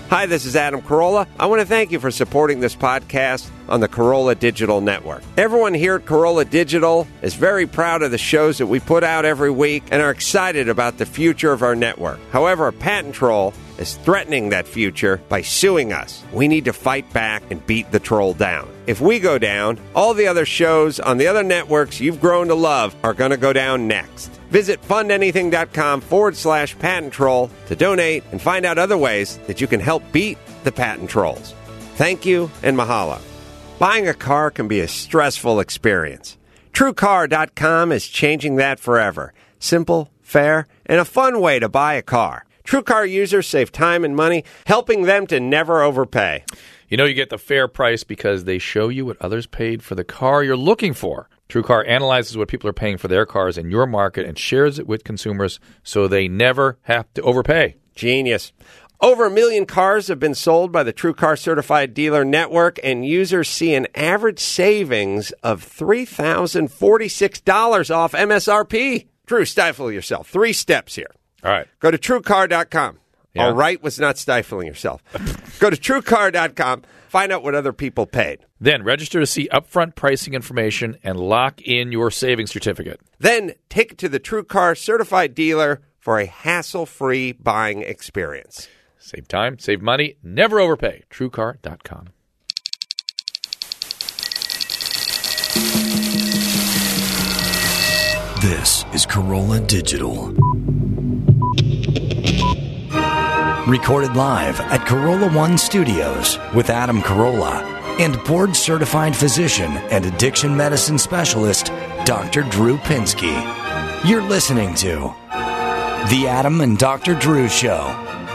Hi, this is Adam Carolla. I want to thank you for supporting this podcast on the Carolla Digital Network. Everyone here at Carolla Digital is very proud of the shows that we put out every week and are excited about the future of our network. However, a patent troll is threatening that future by suing us. We need to fight back and beat the troll down. If we go down, all the other shows on the other networks you've grown to love are going to go down next. Visit fundanything.com/patent troll to donate and find out other ways that you can help beat the patent trolls. Thank you and mahalo. Buying a car can be a stressful experience. TrueCar.com is changing that forever. Simple, fair, and a fun way to buy a car. TrueCar users save time and money, helping them to never overpay. You know you get the fair price because they show you what others paid for the car you're looking for. TrueCar analyzes what people are paying for their cars in your market and shares it with consumers so they never have to overpay. Genius. Over 1 million cars have been sold by the TrueCar Certified Dealer Network, and users see an average savings of $3,046 off MSRP. Drew, stifle yourself. 3 steps here. All right. Go to TrueCar.com. Yeah. All right was not stifling yourself. Go to TrueCar.com. Find out what other people paid. Then register to see upfront pricing information and lock in your savings certificate. Then take it to the TrueCar Certified Dealer for a hassle-free buying experience. Save time, save money, never overpay. TrueCar.com. This is Carolla Digital. Recorded live at Carolla One Studios with Adam Carolla and board-certified physician and addiction medicine specialist, Dr. Drew Pinsky. You're listening to The Adam and Dr. Drew Show.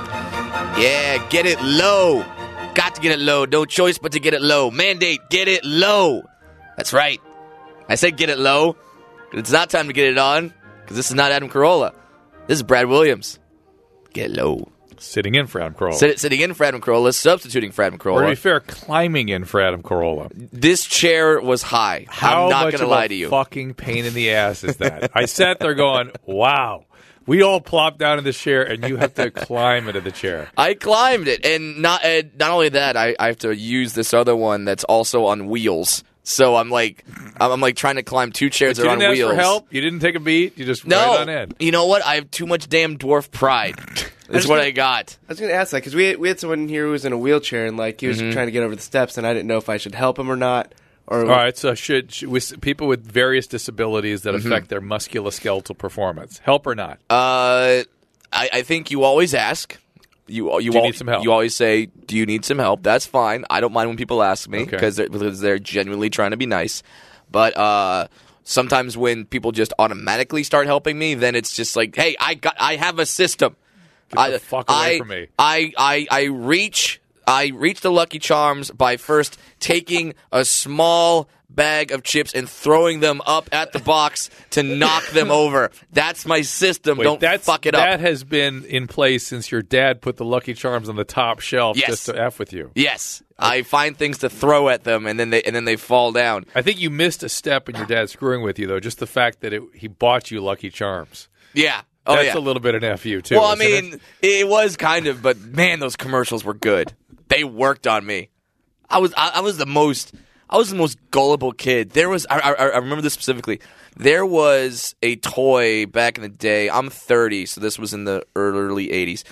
Yeah, get it low. Got to get it low. No choice but to get it low. Mandate, get it low. That's right. I said get it low. It's not time to get it on, because this is not Adam Carolla. This is Brad Williams. Get low. Sitting in for Adam Carolla. Sitting in for Adam Carolla, substituting for Adam Carolla. Or to be fair, climbing in for Adam Carolla. This chair was high. I'm not going to lie to you. How much of a fucking pain in the ass is that? I sat there going, wow. We all plopped down in the chair, and you have to climb into the chair. I climbed it, and not only that, I have to use this other one that's also on wheels. So I'm like trying to climb 2 chairs that are on wheels. You didn't ask for help? You didn't take a beat? You just right on in? You know what? I have too much damn dwarf pride. That's what I got. I was going to ask that, because we had someone here who was in a wheelchair, and he was trying to get over the steps, and I didn't know if I should help him or not. All right, so should with people with various disabilities that affect their musculoskeletal performance, help or not? I think you always ask. You need some help? You always say, do you need some help? That's fine. I don't mind when people ask me because they're genuinely trying to be nice. But sometimes when people just automatically start helping me, then it's just like, hey, I have a system. Get the fuck away from me. I reach the Lucky Charms by first taking a small bag of chips and throwing them up at the box to knock them over. That's my system. Don't fuck it up. That has been in place since your dad put the Lucky Charms on the top shelf just to F with you. Yes. I find things to throw at them, and then they fall down. I think you missed a step in your dad screwing with you, though, just the fact that he bought you Lucky Charms. Yeah. That's a little bit of FU, too. Well, I mean, it was kind of, but man, those commercials were good. They worked on me. I was the most gullible kid. There was I remember this specifically. There was a toy back in the day. I'm 30, so this was in the early 80s.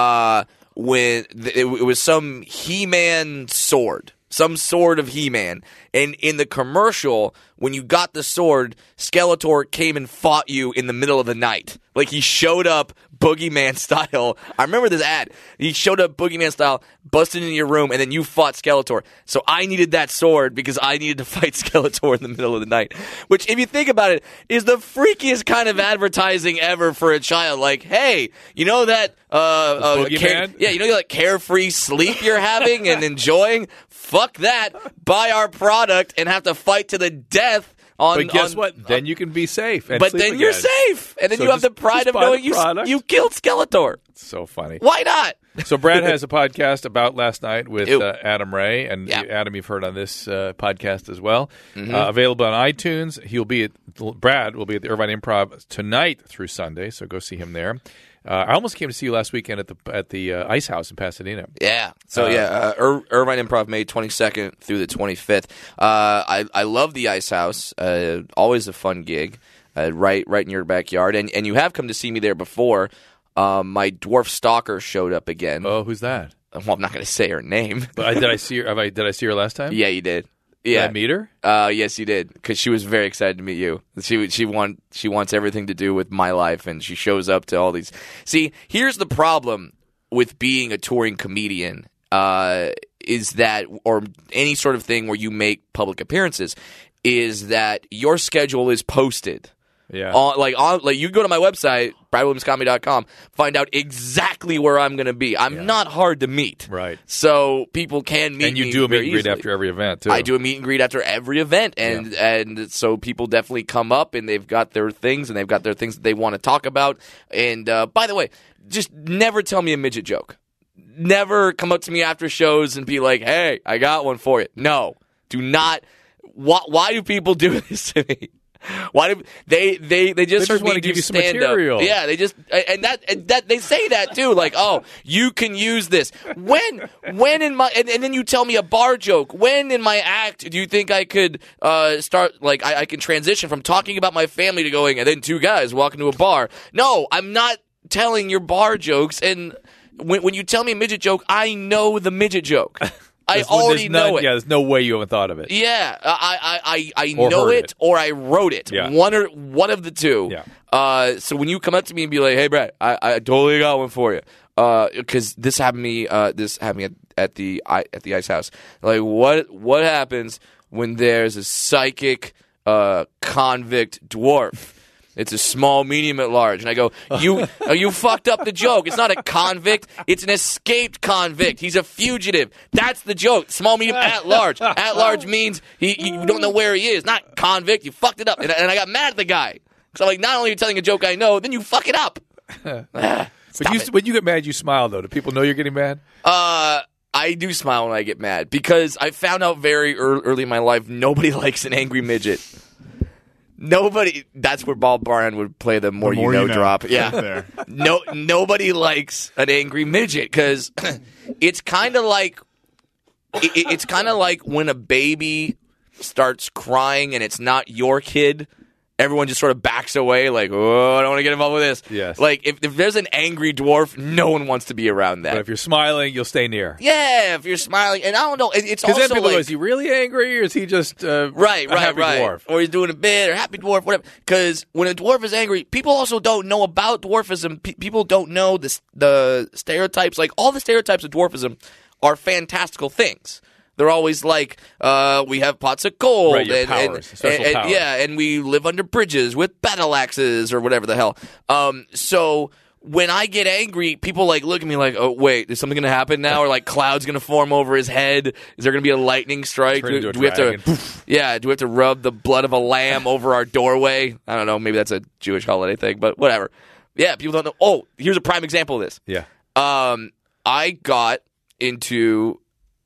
When it was some He-Man sword. Some sword of He-Man. And in the commercial, when you got the sword, Skeletor came and fought you in the middle of the night. Like, he showed up Boogeyman style. I remember this ad. He showed up Boogeyman style, busted into your room, and then you fought Skeletor. So I needed that sword because I needed to fight Skeletor in the middle of the night. Which, if you think about it, is the freakiest kind of advertising ever for a child. Like, hey, you know that Boogeyman? you know that carefree sleep you're having and enjoying? Fuck that. Buy our product and have to fight to the death. But guess what? Then you can be safe. And but sleep then again. you're safe. And then you have the pride of knowing you killed Skeletor. It's so funny. Why not? So Brad has a podcast about last night with Adam Ray. And Adam, you've heard on this podcast as well. Available on iTunes. Brad will be at the Irvine Improv tonight through Sunday. So go see him there. I almost came to see you last weekend at the Ice House in Pasadena. Yeah. So Irvine Improv, May 22nd through the 25th. I love the Ice House. Always a fun gig. Right in your backyard. And you have come to see me there before. My dwarf stalker showed up again. Oh, who's that? Well, I'm not going to say her name. But did I see her? Did I see her last time? Yeah, you did. Did Yeah, I meet her? Yes, you did, because she was very excited to meet you. She wants everything to do with my life, and she shows up to all these. See, here's the problem with being a touring comedian, is that, or any sort of thing where you make public appearances, is that your schedule is posted. Yeah. Like you go to my website, BradWilliamsComedy.com, find out exactly where I'm going to be. I'm not hard to meet. Right. So people can meet me. And you do a meet and greet easily. after every event, too. I do a meet and greet after every event. And so people definitely come up and they've got their things and they've got their things that they want to talk about. And by the way, just never tell me a midget joke. Never come up to me after shows and be like, hey, I got one for you. No. Do not. Why do people do this to me? Why do they just want to give you some material? Yeah, they just and that they say that too. Like, oh, you can use this. When in my and then you tell me a bar joke. When in my act do you think I could start like I can transition from talking about my family to going and then two guys walk into a bar? No, I'm not telling your bar jokes. And when you tell me a midget joke, I know the midget joke. I already know it. Yeah, there's no way you haven't thought of it. Yeah, I know it, or I wrote it. Yeah. One of the two. Yeah. So when you come up to me and be like, "Hey, Brad, I totally got one for you," because this happened to me. At the Ice House. Like, what happens when there's a psychic convict dwarf? It's a small, medium, at large. And I go, you fucked up the joke. It's not a convict. It's an escaped convict. He's a fugitive. That's the joke. Small, medium, at large. At large means you don't know where he is. Not convict. You fucked it up. And I got mad at the guy. So I'm like, not only are you telling a joke I know, then you fuck it up. But when you get mad, you smile, though. Do people know you're getting mad? I do smile when I get mad because I found out very early in my life nobody likes an angry midget. Nobody. That's where Bob Bryan would play the more you know drop. Yeah. Nobody likes an angry midget because it's kind of like when a baby starts crying and it's not your kid. Everyone just sort of backs away, like, oh, I don't want to get involved with this. Yes. Like, if there's an angry dwarf, no one wants to be around that. But if you're smiling, you'll stay near. Yeah, if you're smiling. And I don't know, it's also then people like... go, is he really angry, or is he just a happy dwarf? Or he's doing a bit, or happy dwarf, whatever. Because when a dwarf is angry, people also don't know about dwarfism. People don't know the stereotypes. Like, all the stereotypes of dwarfism are fantastical things. They're always like, we have pots of gold, right, special powers. Yeah, and we live under bridges with battle axes or whatever the hell. So when I get angry, people like look at me like, oh wait, is something going to happen now? Or like clouds going to form over his head? Is there going to be a lightning strike? Do we have to rub the blood of a lamb over our doorway? I don't know. Maybe that's a Jewish holiday thing, but whatever. Yeah, people don't know. Oh, here's a prime example of this. Yeah. I got into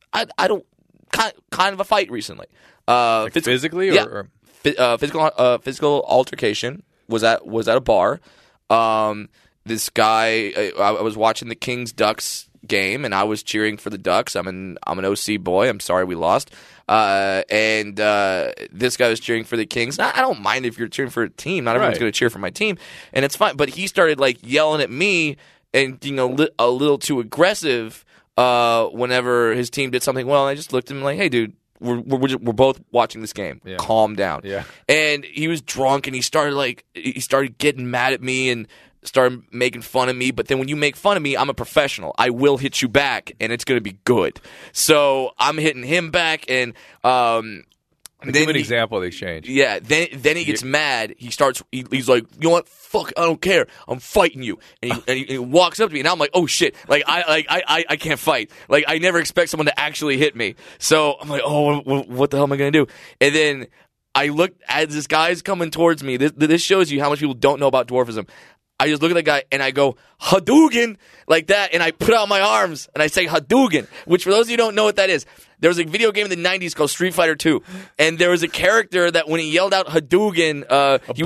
kind of a fight recently. Physically, or physical altercation was at a bar. This guy, I was watching the Kings Ducks game, and I was cheering for the Ducks. I'm an OC boy. I'm sorry we lost. And this guy was cheering for the Kings. I don't mind if you're cheering for a team. Not everyone's going to cheer for my team, and it's fine. But he started like yelling at me and being a little too aggressive. Whenever his team did something well, and I just looked at him like, "Hey, dude, we're both watching this game. Yeah. Calm down." Yeah. And he was drunk, and he started getting mad at me and started making fun of me. But then when you make fun of me, I'm a professional. I will hit you back, and it's going to be good. So I'm hitting him back, and give an example of the exchange. Yeah, then he gets mad. He's like, you know what? Fuck, I don't care. I'm fighting you. And he walks up to me, and I'm like, oh shit! Like I can't fight. Like I never expect someone to actually hit me. So I'm like, oh, what the hell am I gonna do? And then I look as this guy's coming towards me. This shows you how much people don't know about dwarfism. I just look at the guy and I go, Hadouken, like that, and I put out my arms and I say Hadouken, which for those of you who don't know what that is, there was a video game in the 90s called Street Fighter 2, and there was a character that when he yelled out Hadouken, he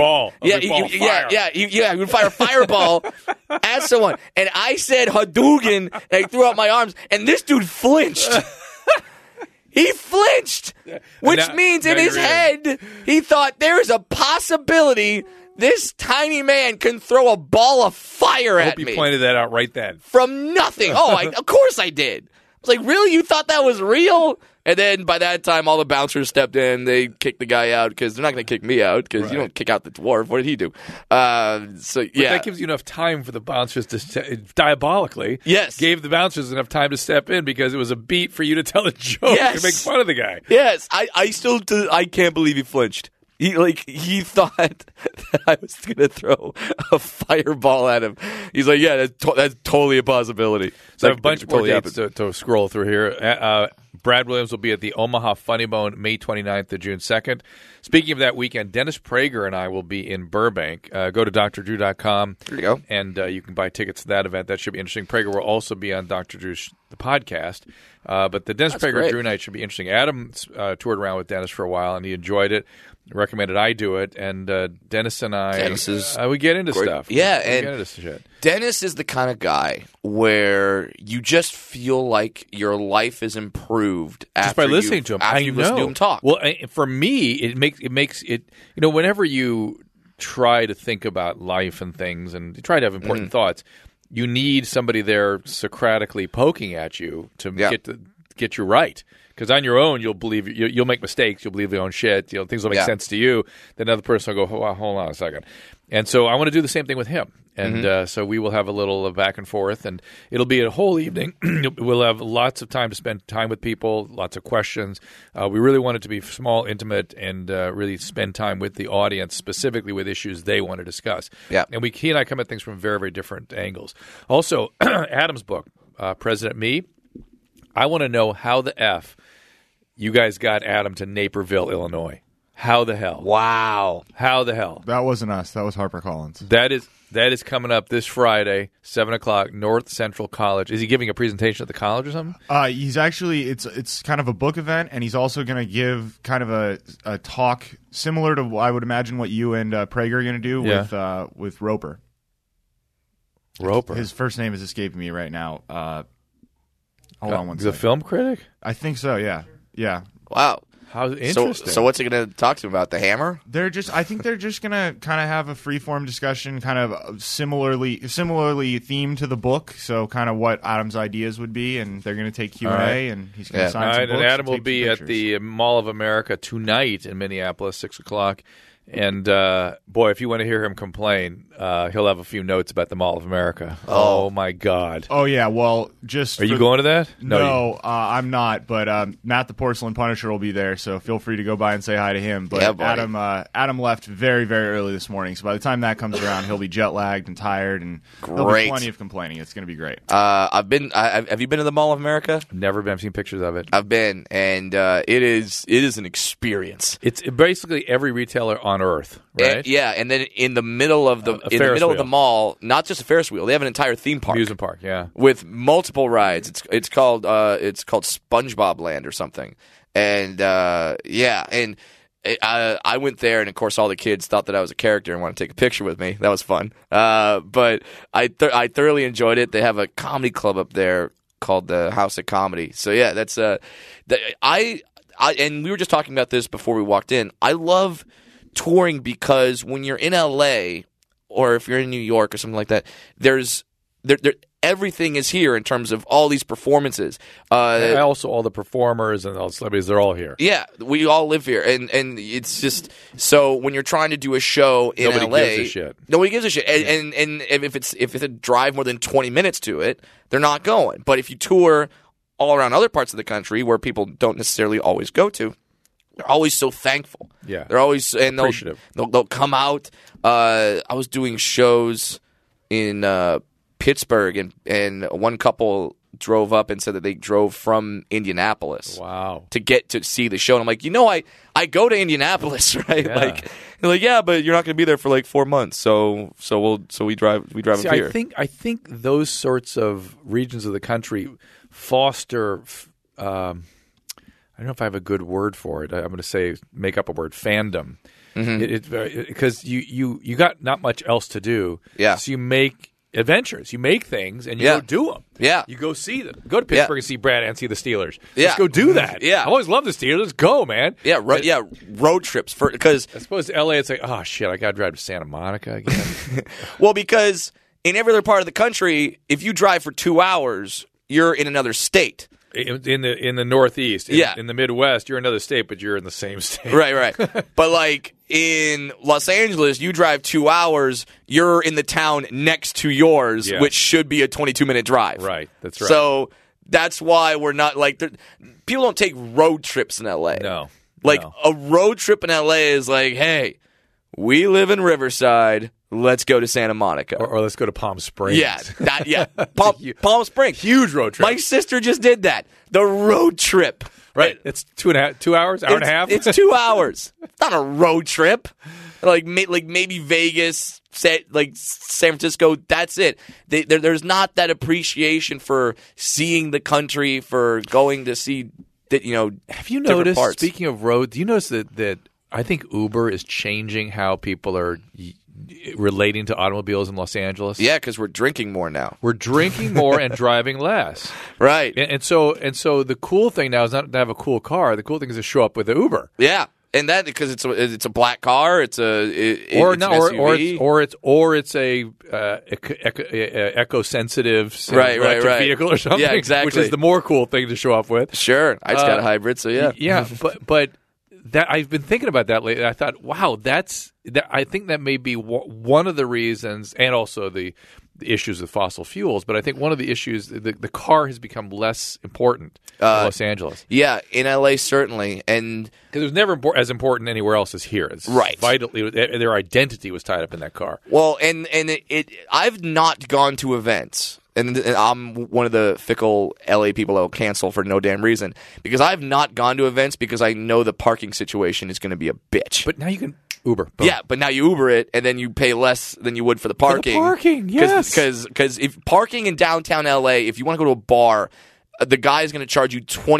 would fire a fireball at someone. And I said Hadouken, and I threw out my arms, and this dude flinched. He flinched, which means in his head, he thought there is a possibility this tiny man can throw a ball of fire at me. I hope you pointed that out right then. From nothing. Of course I did. I was like, really? You thought that was real? And then by that time, all the bouncers stepped in. They kicked the guy out because they're not going to kick me out because you don't kick out the dwarf. What did he do? But that gives you enough time for the bouncers to diabolically. Yes. Gave the bouncers enough time to step in because it was a beat for you to tell a joke to make fun of the guy. Yes. I can't believe he flinched. He thought that I was going to throw a fireball at him. He's like, yeah, that's totally a possibility. So I have a bunch more dates to scroll through here. Brad Williams will be at the Omaha Funny Bone May 29th to June 2nd. Speaking of that weekend, Dennis Prager and I will be in Burbank. Go to drdrew.com. There you go. And you can buy tickets to that event. That should be interesting. Prager will also be on Dr. Drew's the podcast. But the Dennis Prager Drew Night should be interesting. Adam toured around with Dennis for a while, and he enjoyed it. Recommended I do it, and Dennis and I we get into stuff. Yeah, we get into shit. Dennis is the kind of guy where you just feel like your life is improved just by listening to him. After you listen to him talk. Well, for me, it makes it. You know, whenever you try to think about life and things, and you try to have important thoughts, you need somebody there Socratically poking at you to get you right. Because on your own, you'll believe you'll make mistakes. You'll believe your own shit. Things will make sense to you. Then another person will go, hold on a second. And so I want to do the same thing with him. And so we will have a little back and forth, and it'll be a whole evening. We'll have lots of time to spend time with people, lots of questions. We really want it to be small, intimate, and really spend time with the audience, specifically with issues they want to discuss. Yeah. And he and I come at things from very, very different angles. Also, Adam's book, President Me. I want to know how the F you guys got Adam to Naperville, Illinois. How the hell? Wow. How the hell? That wasn't us. That was HarperCollins. That is coming up this Friday, 7 o'clock, North Central College. Is he giving a presentation at the college or something? He's actually it's kind of a book event, and he's also going to give kind of a talk similar to I would imagine what you and Prager are going to do with Roper. Roper. His first name is escaping me right now. Hold on one second. He's a film critic? I think so. Yeah. Yeah. Wow. How interesting. So what's he going to talk to him about? The Hammer? I think they're just going to kind of have a free-form discussion, kind of similarly themed to the book. So kind of what Adam's ideas would be, and they're going to take Q&A, and he's going to sign some books. And Adam will take be at the Mall of America tonight in Minneapolis, 6 o'clock. And, boy, if you want to hear him complain, he'll have a few notes about the Mall of America. Oh my God. Oh, yeah. Well, Are you going to that? No, I'm not. But Matt the Porcelain Punisher will be there, so feel free to go by and say hi to him. But Adam left very, very early this morning, so by the time that comes around, he'll be jet-lagged and tired, and there'll be plenty of complaining. It's going to be great. Have you been to the Mall of America? Never been. I've seen pictures of it. I've been, and it is an experience. It's basically every retailer on Earth, right? And then in the middle of the of the mall, not just a Ferris wheel, they have an entire theme park, amusement park, with multiple rides. It's called SpongeBob Land or something, and and I went there, and of course all the kids thought that I was a character and wanted to take a picture with me. That was fun, but I thoroughly enjoyed it. They have a comedy club up there called the House of Comedy. So yeah, that's and we were just talking about this before we walked in. I love touring because when you're in LA or if you're in New York or something like that, everything is here in terms of all these performances. Also, all the performers and all the celebrities, they're all here. Yeah, we all live here. And it's just, so when you're trying to do a show in LA, nobody gives a shit. Nobody gives a shit. And if it's a drive more than 20 minutes to it, they're not going. But if you tour all around other parts of the country where people don't necessarily always go to, they're always so thankful. Yeah, they're always appreciative. They'll come out. I was doing shows in Pittsburgh, and one couple drove up and said that they drove from Indianapolis. Wow, to get to see the show. And I'm like, I go to Indianapolis, right? Yeah. They're like, yeah, but you're not going to be there for like 4 months, so we drive up here. I think those sorts of regions of the country foster. I don't know if I have a good word for it. I'm going to say make up a word: fandom. Because you got not much else to do. Yeah. So you make adventures. You make things and you go do them. Yeah. You go see them. Go to Pittsburgh and see Brad and see the Steelers. Yeah. Let's go do that. Yeah. I always love the Steelers. Let's go, man. Yeah. Road trips because I suppose L.A. It's like, oh shit, I got to drive to Santa Monica again. Well, because in every other part of the country, if you drive for 2 hours, you're in another state. In the Northeast, in the Midwest, you're in another state, but you're in the same state. Right. But like in Los Angeles, you drive 2 hours, you're in the town next to yours, which should be a 22-minute drive. Right, that's right. So that's why we're not like people don't take road trips in LA. No, a road trip in LA is like, hey, we live in Riverside. Let's go to Santa Monica. Or let's go to Palm Springs. Yeah. Palm Springs. Huge road trip. My sister just did that. The road trip. Right. It's 2 hours, hour and a half. It's 2 hours. It's not a road trip. Like maybe Vegas, like San Francisco. That's it. There's not that appreciation for seeing the country, for going to see that. Have you different noticed? parts. Speaking of road, do you notice that I think Uber is changing how people are relating to automobiles in Los Angeles? Yeah, because we're drinking more now. We're drinking more and driving less. Right. And so the cool thing now is not to have a cool car. The cool thing is to show up with the Uber. Yeah. And that because it's a black car, it's an SUV. or it's a eco-sensitive electric vehicle or something. Yeah, exactly. Which is the more cool thing to show up with. Sure, I just got a hybrid, so yeah. Yeah, but that I've been thinking about that lately. I thought, wow, I think that may be one of the reasons, and also the issues with fossil fuels. But I think one of the issues, the car has become less important in Los Angeles. Yeah, in LA certainly, and because it was never as important anywhere else as here. It's right, vitally, their identity was tied up in that car. Well, and I've not gone to events. And I'm one of the fickle LA people that will cancel for no damn reason. Because I've not gone to events because I know the parking situation is going to be a bitch. But now you can Uber. Boom. Yeah, but now you Uber it, and then you pay less than you would for the parking. For the parking, yes. Because if parking in downtown LA, if you want to go to a bar, the guy is going to charge you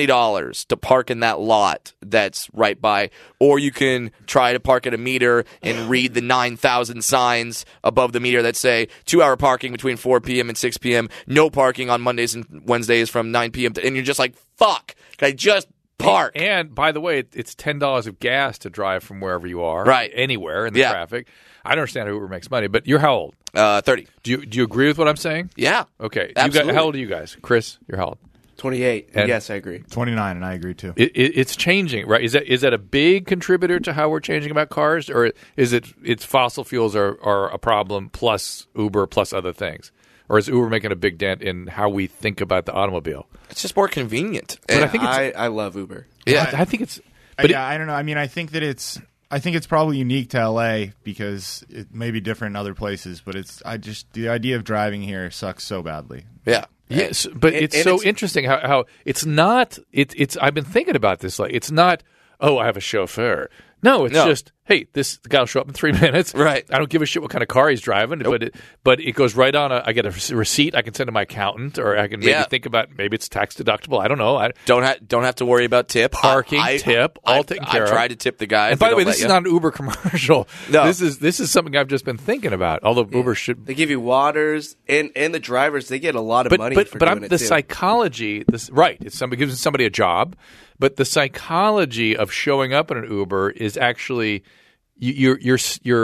$20 to park in that lot that's right by, or you can try to park at a meter and read the 9,000 signs above the meter that say 2-hour parking between 4 p.m. and 6 p.m., no parking on Mondays and Wednesdays from 9 p.m. And you're just like, fuck, can I just park? And by the way, it's $10 of gas to drive from wherever you are, right, anywhere in the traffic. I don't understand how Uber makes money, but you're how old? 30. Do you agree with what I'm saying? Yeah. Okay. Absolutely. How old are you guys? Chris, you're how old? 28. And yes, I agree. 29, and I agree too. It's changing, right? Is that a big contributor to how we're changing about cars, or is it's fossil fuels are a problem plus Uber plus other things, or is Uber making a big dent in how we think about the automobile? It's just more convenient. But I think I love Uber. Yeah, I think it's. But I don't know. I mean, I think it's probably unique to LA because it may be different in other places, but the idea of driving here sucks so badly. Yeah. Yes, but it's interesting how it's not. It's. I've been thinking about this. Like, it's not. Oh, I have a chauffeur. No, it's just, hey, this guy will show up in 3 minutes. Right. I don't give a shit what kind of car he's driving, nope. but it goes right on. I get a receipt. I can send to my accountant, or I can maybe think about maybe it's tax deductible. I don't know. Don't have to worry about tip, parking, tip, all taken care of. I try to tip the guy. And by the way, this is not an Uber commercial. No. This is something I've just been thinking about. Although Uber should, they give you waters, and the drivers, they get a lot of money for doing it the too. Psychology, it's somebody gives somebody a job. But the psychology of showing up in an Uber is actually your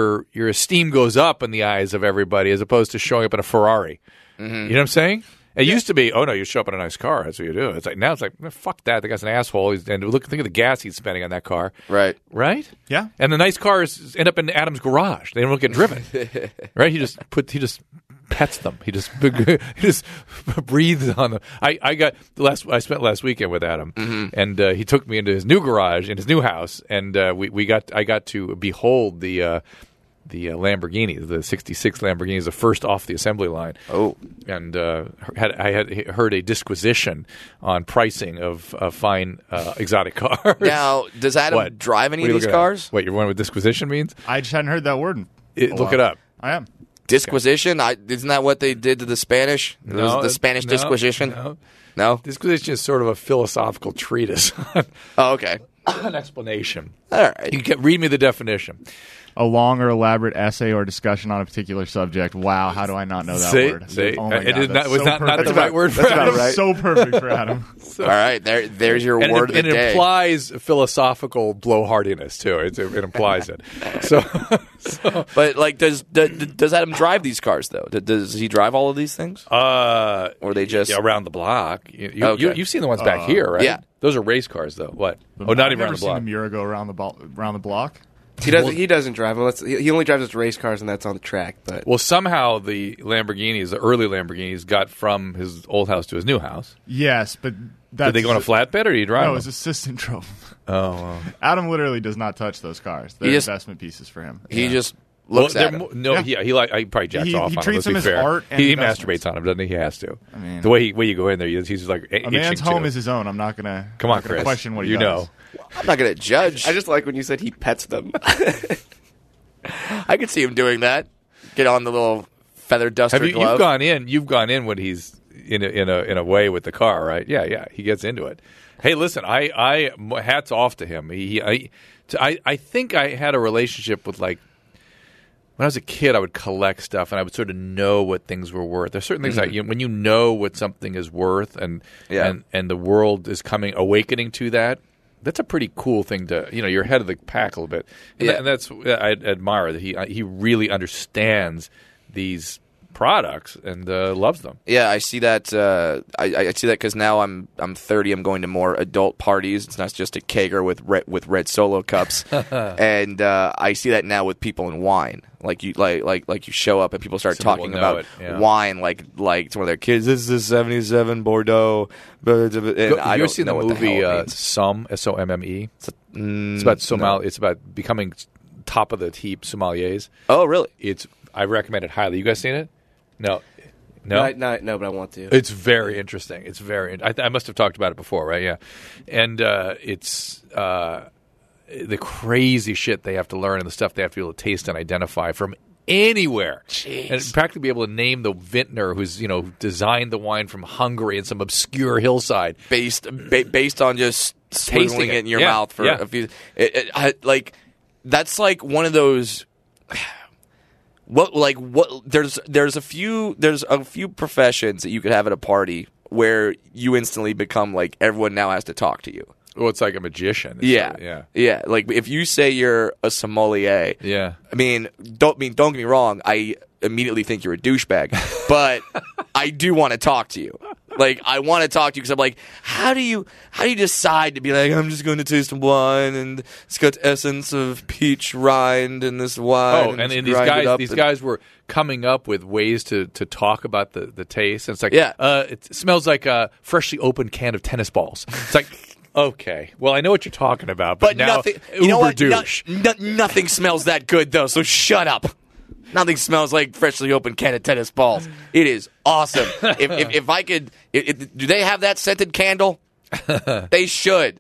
esteem goes up in the eyes of everybody as opposed to showing up in a Ferrari. Mm-hmm. You know what I'm saying? It used to be, oh no, you show up in a nice car. That's what you do. It's like now it's like, fuck that. The guy's an asshole. And think of the gas he's spending on that car. Right. Yeah. And the nice cars end up in Adam's garage. They don't get driven. Right. He just pets them. He just breathes on them. I spent last weekend with Adam, mm-hmm. and he took me into his new garage, in his new house, and I got to behold the Lamborghini, the 66 Lamborghini is the first off the assembly line. Oh. And I had heard a disquisition on pricing of fine exotic cars. Now, does Adam drive any of these cars? Wait, you're wondering what disquisition means? I just hadn't heard that word. Look it up. I am. Disquisition? Isn't that what they did to the Spanish? It was the Spanish disquisition? No? Disquisition is sort of a philosophical treatise. Oh, okay. An explanation. All right. You can read me the definition. A long or elaborate essay or discussion on a particular subject. Wow, how do I not know that word? See? Oh my It God, is that's was so not perfect. the right word for That's Adam. about right. So perfect for Adam. All right. There's your And word of the it day. implies philosophical blowhardiness, too. It implies it. So, But, like, does Adam drive these cars, though? Does he drive all of these things? Or they just... around the block. Okay. You've seen the ones back here, right? Yeah. Those are race cars, though. What? Not I've even never around the seen block. a Miura go around the block. He doesn't drive unless he only drives his race cars, and that's on the track. But Well, somehow the Lamborghinis, the early Lamborghinis, got from his old house to his new house. Yes, but that's... Did they go on a flatbed, or did he drive No, them? his assistant drove them. Oh, well. Adam literally does not touch those cars. They're investment pieces for him. He just looks at them. He probably jacks He off on treats them. them Let's be as fair. art and he investments. masturbates on them, doesn't he? He has to. I mean, the way you go in there, he's like a man's home is his own. I'm not gonna Chris. question what he you does. know. I'm not going to judge. I just like when you said he pets them. I could see him doing that. Get on the little feather duster You've glove. You've gone in when he's in a way with the car, right? Yeah. He gets into it. Hey, listen, I hats off to him. I think I had a relationship with, like, when I was a kid, I would collect stuff and I would sort of know what things were worth. There's certain things like when you know what something is worth and the world is awakening to that. That's a pretty cool thing to, you're ahead of the pack a little bit. And that's, I admire that he really understands these products and loves them. Yeah, I see that. I see that because now I'm 30. I'm going to more adult parties. It's not just a kegger with red Solo cups, and I see that now with people in wine. Like you show up and people start talking about wine like it's one of their kids. This is a 77 Bordeaux. And I You've don't seen know the what the movie hell it means. Somme, S-O-M-M-E? It's about Somalia. It's about becoming top of the heap sommeliers. Oh, really? I recommend it highly. You guys seen it? No. No, but I want to. It's very interesting. It's very. I must have talked about it before, right? Yeah, and it's the crazy shit they have to learn and the stuff they have to be able to taste and identify from anywhere. Jeez. And practically be able to name the vintner who's designed the wine from Hungary in some obscure hillside, based on just Tasting swizzling it in your Yeah, mouth for yeah. a few. That's like one of those. There's a few professions that you could have at a party where you instantly become like everyone now has to talk to you. Well, it's like a magician. Yeah. Like if you say you're a sommelier, Yeah. Don't get me wrong. I immediately think you're a douchebag, but I do want to talk to you. Like I want to talk to you because I'm like, how do you decide to be like, I'm just going to taste wine and it's got essence of peach rind in this wine. Oh, and these guys were coming up with ways to talk about the taste. And it's like, it smells like a freshly opened can of tennis balls. It's like, okay, well, I know what you're talking about, but now nothing. You know what? douche. Nothing smells that good though. So shut up. Nothing smells like freshly opened can of tennis balls. It is awesome. If I could, do they have that scented candle? They should.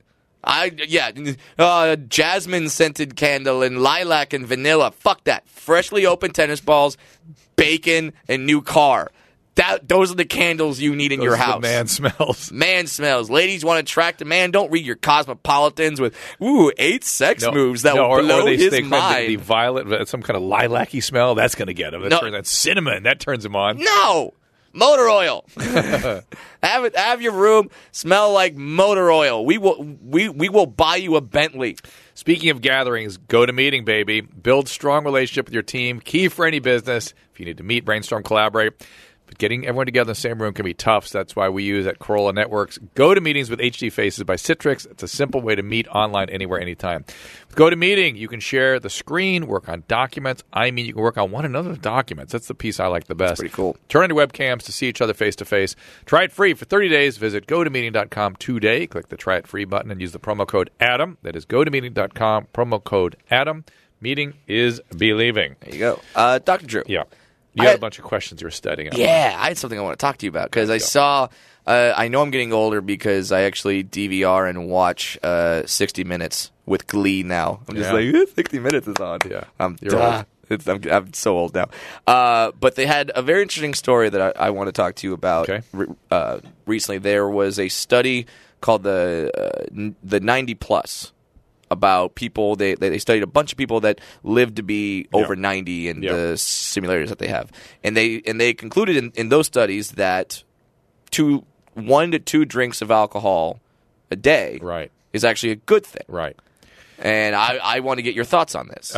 Jasmine scented candle and lilac and vanilla. Fuck that. Freshly opened tennis balls, bacon, and new car. Those are the candles you need in your house. Man smells. Man smells. Ladies want to attract a man. Don't read your Cosmopolitans with 8 sex moves that will blow his mind. The violet, some kind of lilac-y smell. That's going to get him. That cinnamon. That turns him on. No. Motor oil. Have your room smell like motor oil. We will buy you a Bentley. Speaking of gatherings, go to meeting, baby. Build strong relationship with your team. Key for any business. If you need to meet, brainstorm, collaborate. But getting everyone together in the same room can be tough, so that's why we use at Corolla Networks GoToMeetings with HD Faces by Citrix. It's a simple way to meet online anywhere, anytime. With GoToMeeting, you can share the screen, work on documents. You can work on one another's documents. That's the piece I like the best. That's pretty cool. Turn on your webcams to see each other face-to-face. Try it free for 30 days. Visit GoToMeeting.com today. Click the Try It Free button and use the promo code ADAM. That is GoToMeeting.com, promo code ADAM. Meeting is believing. There you go. Dr. Drew. Yeah. You had a bunch of questions you were studying. Yeah, I had something I want to talk to you about because I saw. I know I'm getting older because I actually DVR and watch 60 Minutes with Glee now. I'm just like 60 Minutes is on. Yeah, You're old. I'm so old now. But they had a very interesting story that I want to talk to you about. Okay. Recently, there was a study called the 90 Plus. About people, they studied a bunch of people that lived to be over 90 and the similarities that they have, and they concluded in those studies that 1 to 2 drinks of alcohol a day is actually a good thing. Right. And I want to get your thoughts on this.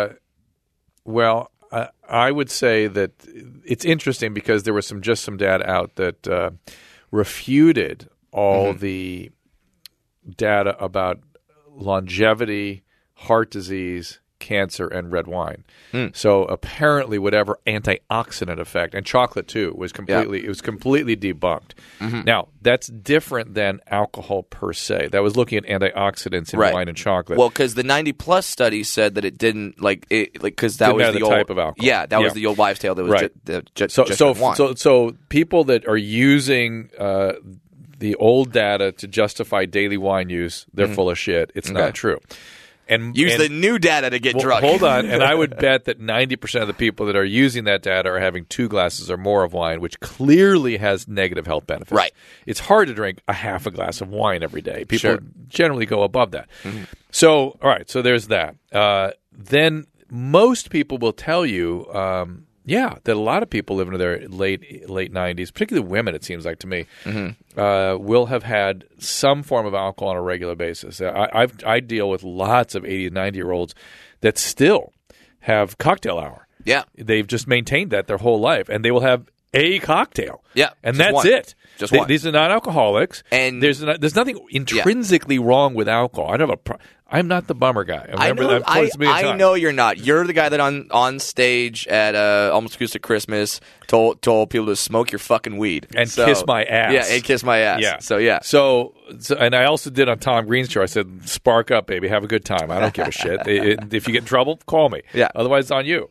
Well, I would say that it's interesting because there was some data out that refuted all the data about longevity, heart disease, cancer, and red wine. So apparently, whatever antioxidant effect, and chocolate too, was completely debunked. Now that's different than alcohol per se. That was looking at antioxidants in wine and chocolate. Well, because the 90 Plus study said that it didn't because that was the old type of alcohol. Yeah, that was the old wives' tale that was just wine. So people that are using the old data to justify daily wine use, they're full of shit. It's not true. And use the new data to get drunk. Hold on. And I would bet that 90% of the people that are using that data are having 2 glasses or more of wine, which clearly has negative health benefits. Right. It's hard to drink a half a glass of wine every day. People generally go above that. So, all right. So there's that. Then most people will tell you that a lot of people living in their late 90s, particularly women, it seems like to me, will have had some form of alcohol on a regular basis. I deal with lots of 80 and 90-year-olds that still have cocktail hour. Yeah. They've just maintained that their whole life, and they will have a cocktail. Yeah. And that's it. Just one. These are non-alcoholics. And there's nothing intrinsically wrong with alcohol. I'm not the bummer guy. I know you're not. You're the guy that on stage at Almost Acoustic Christmas told people to smoke your fucking weed and kiss my ass. Yeah, and kiss my ass. Yeah. So and I also did on Tom Green's show. I said, "Spark up, baby. Have a good time. I don't give a shit. If you get in trouble, call me. Yeah. Otherwise, it's on you."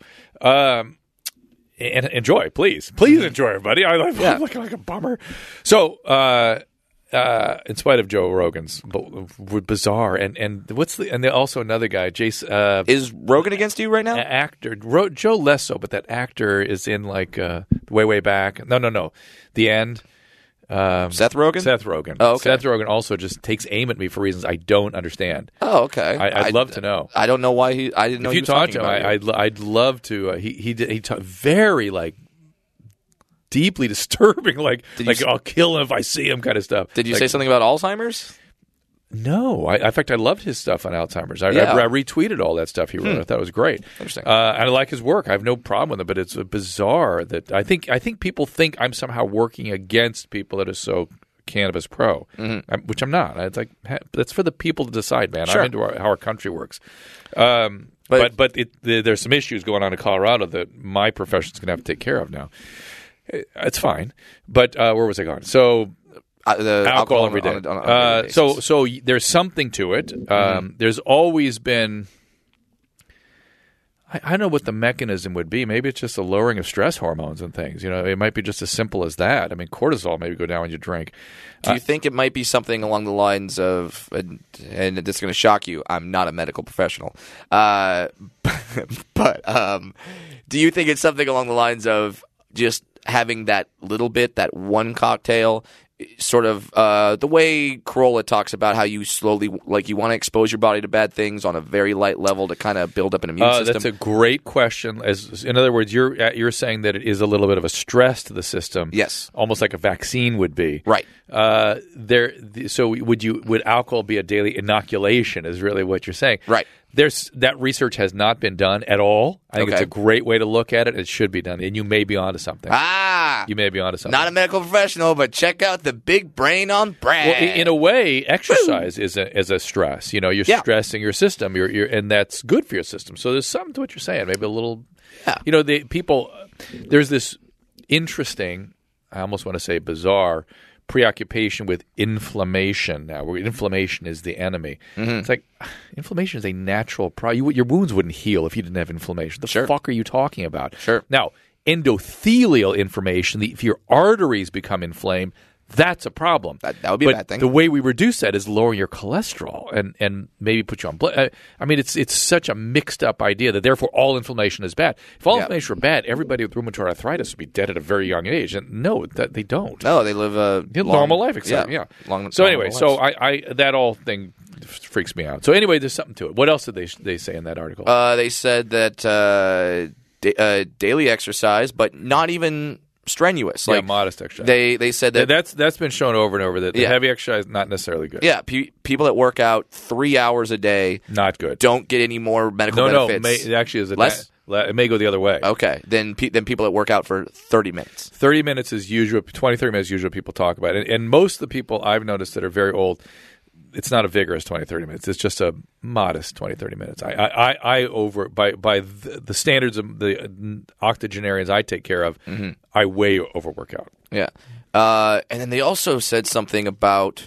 And enjoy, please enjoy, everybody. I'm looking like a bummer. So, in spite of Joe Rogan's bizarre and also another guy, Jason. Is Rogan against you right now? Actor Joe less so, but that actor is in way back. No, the end. Seth Rogen? Seth Rogen. Oh, okay. Seth Rogen also just takes aim at me for reasons I don't understand. Oh, okay. I'd love to know. I don't know why I didn't know. If you talk to him, I'd love to. He talked very deeply disturbing, I'll kill him if I see him kind of stuff. Did you say something about Alzheimer's? No. In fact, I loved his stuff on Alzheimer's. I retweeted all that stuff he wrote. I thought it was great. Interesting. I like his work. I have no problem with it, but it's bizarre that I think people think I'm somehow working against people that are so cannabis pro, which I'm not. It's that's for the people to decide, man. Sure. I'm into how our country works. But there's some issues going on in Colorado that my profession's going to have to take care of now. It's fine. But where was I going? So the alcohol every day. So there's something to it. There's always been. I don't know what the mechanism would be. Maybe it's just a lowering of stress hormones and things. It might be just as simple as that. I mean, cortisol maybe go down when you drink. Do you think it might be something along the lines of, and this is going to shock you, I'm not a medical professional, but do you think it's something along the lines of just having that little bit, that one cocktail, sort of the way Carolla talks about how you slowly, you want to expose your body to bad things on a very light level to kind of build up an immune system? That's a great question. In other words, you're saying that it is a little bit of a stress to the system. Yes. Almost like a vaccine would be. Right. So would alcohol be a daily inoculation is really what you're saying. Right. That research has not been done at all. I think it's a great way to look at it. It should be done, and you may be onto something. You may be onto something. Not a medical professional, but check out the Big Brain on Brad. Well, in a way, exercise is a stress. You're stressing your system. And that's good for your system. So there's something to what you're saying. Maybe a little. Yeah. There's this interesting. I almost want to say bizarre preoccupation with inflammation now, where inflammation is the enemy. It's like inflammation is a natural problem. Your wounds wouldn't heal if you didn't have inflammation. The fuck are you talking about? Now, endothelial inflammation, if your arteries become inflamed, that's a problem. That would be a bad thing. The way we reduce that is lowering your cholesterol and maybe put you on blood. I mean, it's such a mixed up idea that therefore all inflammation is bad. If all inflammation were bad, everybody with rheumatoid arthritis would be dead at a very young age. And no, they don't. No, they live a normal life. Exactly. Yeah. So anyway, I that all thing freaks me out. So anyway, there's something to it. What else did they say in that article? They said that daily exercise, but not even strenuous, modest exercise. They said that that's been shown over and over that the heavy exercise is not necessarily good. Yeah, people that work out 3 hours a day, not good. Don't get any more medical benefits. No, it actually is less. It may go the other way. Okay, then people that work out for 30 minutes. 30 minutes is usual. 20, 30 minutes is usually people talk about it. And most of the people I've noticed that are very old, it's not a vigorous 20, 30 minutes. It's just a modest 20, 30 minutes. I by the standards of the octogenarians I take care of, I way overwork out. Yeah. And then they also said something about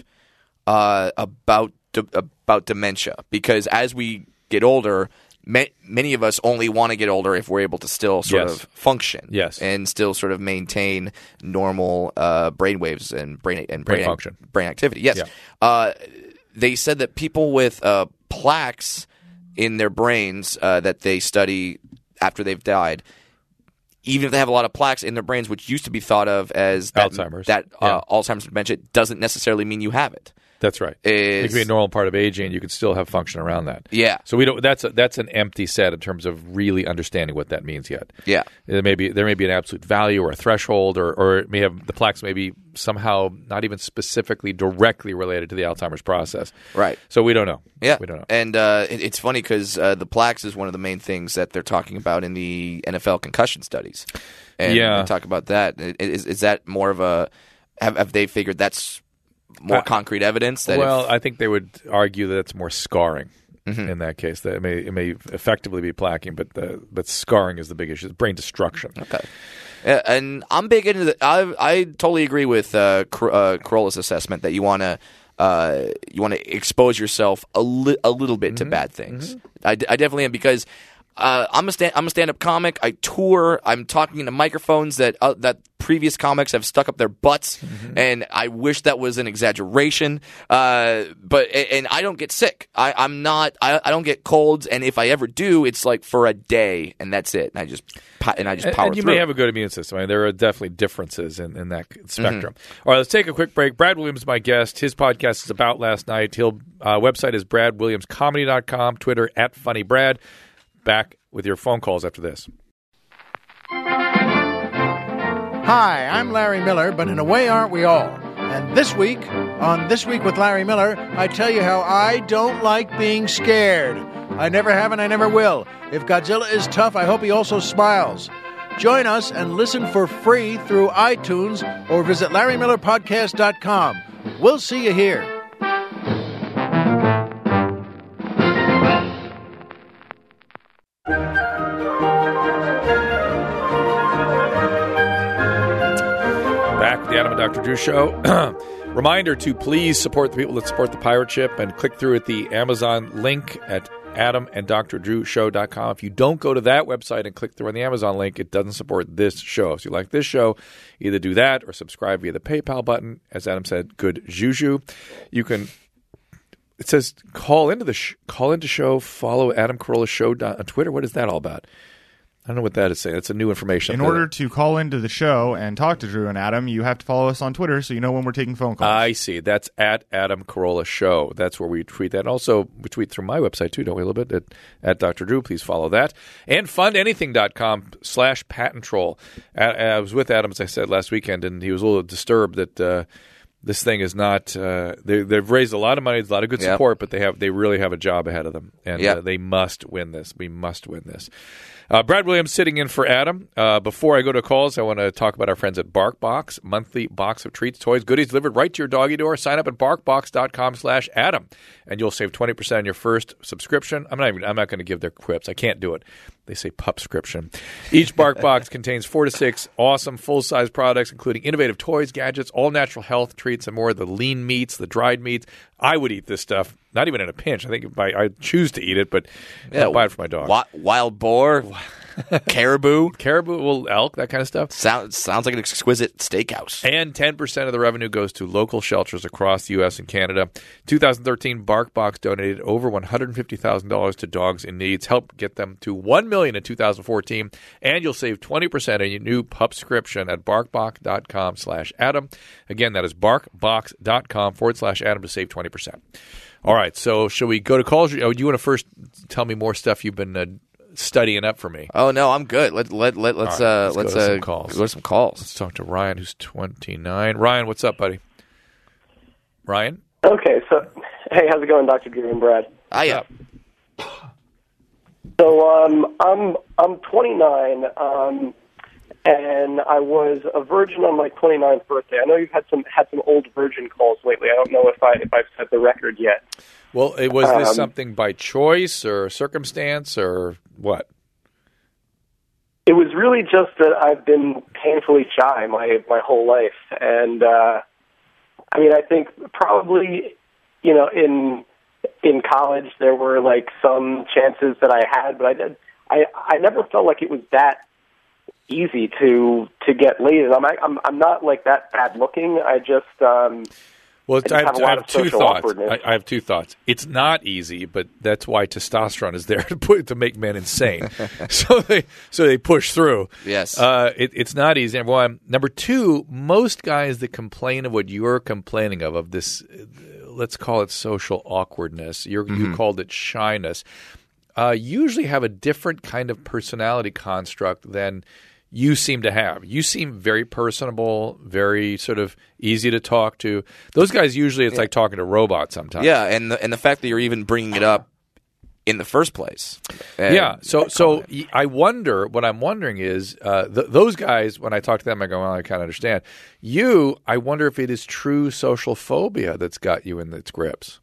dementia, because as we get older, many of us only want to get older if we're able to still sort of function, and still sort of maintain normal brain waves and brain function, brain activity. Yes. Yeah. They said that people with plaques in their brains that they study after they've died, even if they have a lot of plaques in their brains, which used to be thought of as Alzheimer's, Alzheimer's dementia, doesn't necessarily mean you have it. That's right. It can be a normal part of aging, and you can still have function around that. Yeah. So we don't. That's an empty set in terms of really understanding what that means yet. Yeah. There may be an absolute value or a threshold, or it may have the plaques may be somehow not even specifically directly related to the Alzheimer's process. Right. So we don't know. Yeah. We don't know. And it's funny because the plaques is one of the main things that they're talking about in the NFL concussion studies. And they talk about that. Is that more of a have they figured that's more concrete evidence? I think they would argue that it's more scarring in that case. That it may effectively be plaquing, but scarring is the big issue. It's brain destruction. Okay. And I'm big into the. I totally agree with Carolla's assessment that you want to expose yourself a little bit to bad things. I definitely am, because I'm a stand-up comic. I tour. I'm talking into microphones that previous comics have stuck up their butts, and I wish that was an exaggeration. But I don't get sick. I don't get colds, and if I ever do, it's like for a day, and that's it. And I just power through. And you may have a good immune system. I mean, there are definitely differences in that spectrum. All right, let's take a quick break. Brad Williams is my guest. His podcast is About Last Night. Website is BradWilliamsComedy.com. Twitter @FunnyBrad. Back with your phone calls after this. Hi, I'm Larry Miller, but in a way, aren't we all? And this week with Larry Miller, I tell you how I don't like being scared. I never have and I never will. If Godzilla is tough, I hope he also smiles. Join us and listen for free through iTunes or visit LarryMillerPodcast.com. We'll see you here. Back with the Adam and Dr. Drew Show. Reminder to please support the people that support the Pirate Ship and click through at the Amazon link at AdamandDrDrewShow.com. If you don't go to that website and click through on the Amazon link, it doesn't support this show. If you like this show, either do that or subscribe via the PayPal button. As Adam said, good juju. You can. It says call into show, follow Adam Carolla Show on Twitter. What is that all about? I don't know what that is saying. It's a new information. In order to call into the show and talk to Drew and Adam, you have to follow us on Twitter so you know when we're taking phone calls. I see. That's at Adam Carolla Show. That's where we tweet that. And also, we tweet through my website, too, don't we, a little bit? At Dr. Drew. Please follow that. And fundanything.com/patent troll. I was with Adam, as I said, last weekend, and he was a little disturbed that this thing is not they've raised a lot of money, a lot of good support, but they really have a job ahead of them. And they must win this. We must win this. Brad Williams sitting in for Adam. Before I go to calls, I want to talk about our friends at BarkBox. Monthly box of treats, toys, goodies delivered right to your doggy door. Sign up at BarkBox.com/Adam, and you'll save 20% on your first subscription. I'm not going to give their quips. I can't do it. They say pupscription. Each BarkBox contains 4 to 6 awesome full-size products, including innovative toys, gadgets, all-natural health treats, and more. The lean meats, the dried meats. I would eat this stuff, not even in a pinch. I think I choose to eat it, but I'll buy it for my dog. Wild boar, caribou, elk, that kind of stuff. Sounds like an exquisite steakhouse. And 10% of the revenue goes to local shelters across the U.S. and Canada. 2013, BarkBox donated over $150,000 to dogs in need, helped get them to $1 million in 2014. And you'll save 20% on your new pupscription at barkbox.com/Adam. Again, that is barkbox.com/Adam to save 20%. All right, so shall we go to calls? Do you want to first tell me more stuff you've been studying up for me? Oh no, I'm good. Let's go to some calls. Let's talk to Ryan, who's 29. Ryan, what's up, buddy? Ryan? Okay, so hey, how's it going, Dr. Drew and Brad? Hiya. So I'm 29, and I was a virgin on my 29th birthday. I know you've had some old virgin calls lately. I don't know if I've set the record yet. Well, was this something by choice or circumstance or what? It was really just that I've been painfully shy my whole life, and I mean, I think probably, in college there were like some chances that I had, but I never felt like it was that easy to get laid. I'm not like that bad looking. I just Well, I have two thoughts. I have two thoughts. It's not easy, but that's why testosterone is there to make men insane. so they push through. Yes. It's not easy. Number one. Number two, most guys that complain of what you're complaining of this, let's call it social awkwardness. You called it shyness. Usually have a different kind of personality construct than you seem to have. You seem very personable, very sort of easy to talk to. Those guys usually it's like talking to robots sometimes. Yeah, and the fact that you're even bringing it up in the first place. Yeah, so I wonder. What I'm wondering is those guys. When I talk to them, I go, "Well, I kind of understand." I wonder if it is true social phobia that's got you in its grips.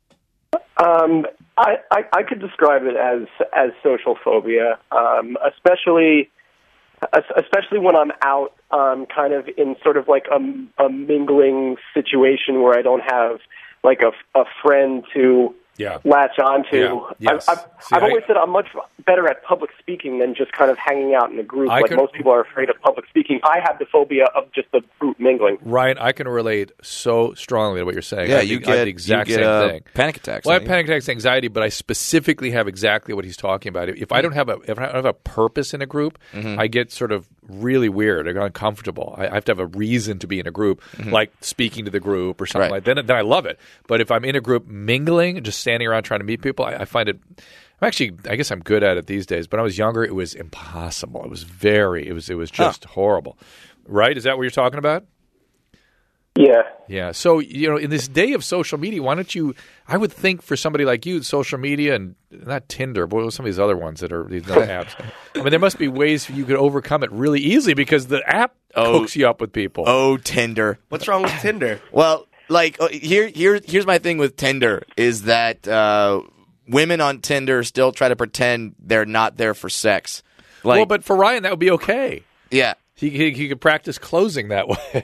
I could describe it as social phobia, especially when I'm out, kind of in sort of like a mingling situation where I don't have like a friend to latch onto. Yeah. Yes. I've always said I'm much better at public speaking than just kind of hanging out in a group. Most people are afraid of public speaking. I have the phobia of just the group mingling. Ryan, I can relate so strongly to what you're saying. Yeah, I have the exact same thing. Panic attacks. Well, I have panic attacks, anxiety, but I specifically have exactly what he's talking about. If I don't have a purpose in a group, I get sort of really weird. I get uncomfortable. I have to have a reason to be in a group, like speaking to the group or something like that. Then I love it. But if I'm in a group mingling, just standing around trying to meet people, I find it. I guess I'm good at it these days. But when I was younger, it was impossible. It was just horrible. Right? Is that what you're talking about? Yeah. Yeah. So, in this day of social media, why don't you – I would think for somebody like you, social media and not Tinder, but some of these other ones that are these other apps. I mean, there must be ways you could overcome it really easily because the app hooks you up with people. Oh, Tinder. What's wrong with Tinder? Well, here's my thing with Tinder is that women on Tinder still try to pretend they're not there for sex. But for Ryan, that would be okay. Yeah. He could practice closing that way.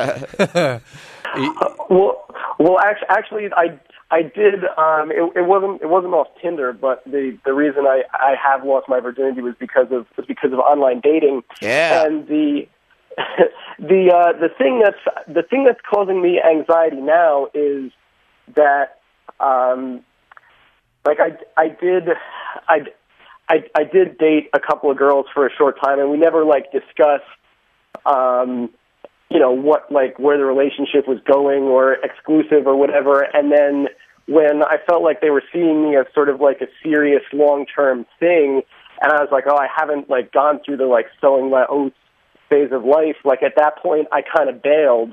Actually, I did. It wasn't off Tinder, but the reason I have lost my virginity was because of online dating. Yeah. And the thing that's causing me anxiety now is that I did date a couple of girls for a short time, and we never discussed where the relationship was going or exclusive or whatever. And then when I felt like they were seeing me as sort of like a serious long-term thing, and I was like, I haven't gone through the sowing my oats phase of life. At that point, I kind of bailed.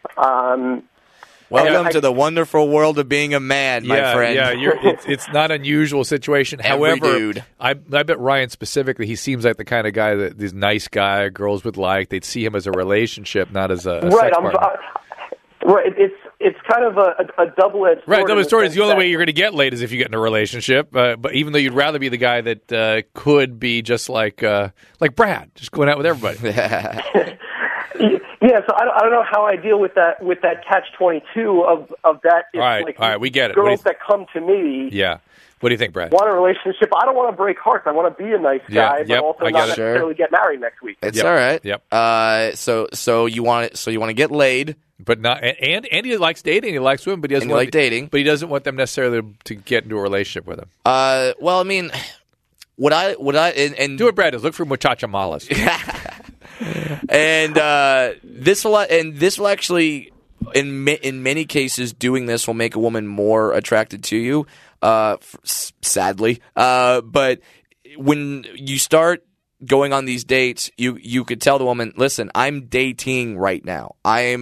Welcome to the wonderful world of being a man, my friend. Yeah, it's not an unusual situation. However, dude. I bet Ryan specifically, he seems like the kind of guy that these nice guy girls would like. They'd see him as a relationship, not as a sex partner. Right, it's kind of a double-edged sword. Right, double-edged sword is the only that, way you're going to get laid is if you get in a relationship. But even though you'd rather be the guy that could be just like Brad, just going out with everybody. Yeah, so I don't know how I deal with that catch-22 of that. All right, we get it. Girls that come to me. Yeah. What do you think, Brad? Want a relationship. I don't want to break hearts. I want to be a nice guy, but also not necessarily get married next week. It's all right. Yep. So you want to get laid, but not. And he likes dating. He likes women, but he doesn't like dating. But he doesn't want them necessarily to get into a relationship with him. Well, I mean, would I and do what Brad does. Look for muchacha malas. And this will actually, in many cases, doing this will make a woman more attracted to you. Sadly, but when you start going on these dates, you could tell the woman, "Listen, I'm dating right now.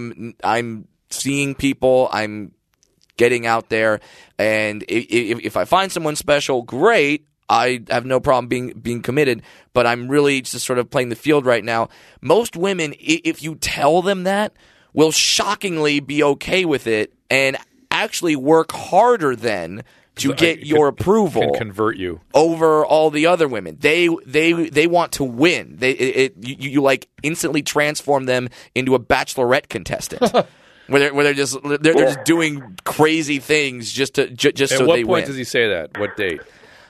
I'm seeing people. I'm getting out there, and if I find someone special, great. I have no problem being committed, but I'm really just sort of playing the field right now." Most women, if you tell them that, will shockingly be okay with it and actually work harder than to get your approval, can convert you over all the other women. They want to win. You like instantly transform them into a bachelorette contestant, where they're just doing crazy things just so they win. At what point does he say that? What date?